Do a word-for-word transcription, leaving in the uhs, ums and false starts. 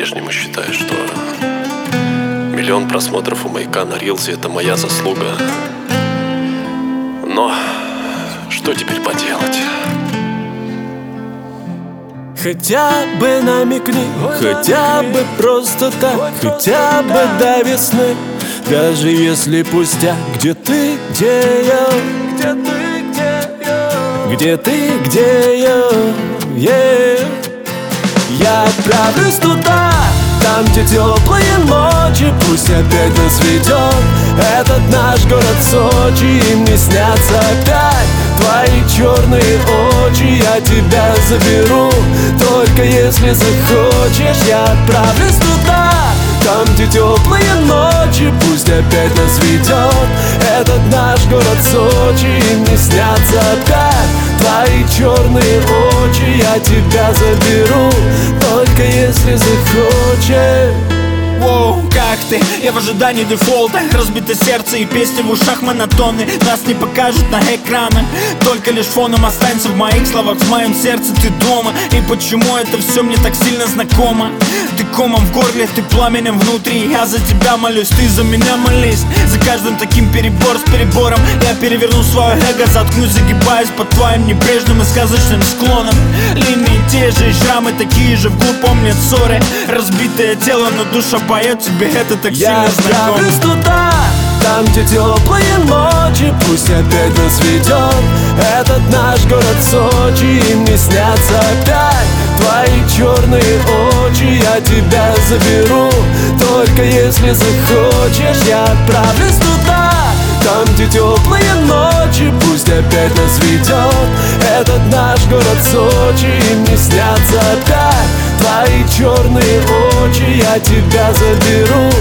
по-прежнему считаю, что миллион просмотров у Маяка на Рилсе — это моя заслуга. Но что теперь поделать? Хотя бы намекни, хотя бы просто так, хотя бы до весны. Даже если пустяк, где ты, где я, где ты, где я, где ты, где я, yeah. Я отправлюсь туда, там, где теплые ночи, пусть опять нас ведет этот наш город Сочи. И мне снятся опять твои черные очи. Я тебя заберу, только если захочешь. Я отправлюсь туда, там, где теплые ночи, пусть опять нас ведет этот наш город Сочи. И мне снятся опять твои черные очи. Я тебя заберу, только если захочешь. Воу, как ты? Я в ожидании дефолта. Разбито сердце и песни в ушах монотонны. Нас не покажут на экранах, только лишь фоном останься в моих словах. В моем сердце ты дома. И почему это все мне так сильно знакомо? Ты комом в горле, ты пламенем внутри. Я за тебя молюсь, ты за меня молись. За каждым таким перебор с перебором я переверну свое эго, заткнусь, загибаясь под твоим небрежным и сказочным склоном. Линии те же, и шрамы такие же, вглубь помнят ссоры. Разбитое тело, но душа поет, тебе это так я сильно знакомо. Я отправлюсь туда, там, где теплые ночи, пусть опять нас ведет этот наш город Сочи. И мне снятся опять твои черные очи. Я тебя заберу, только если захочешь. Я отправлюсь туда, там, где теплые ночи, пусть опять нас ведет этот наш город Сочи. И мне снятся опять твои черные очи. Я тебя заберу,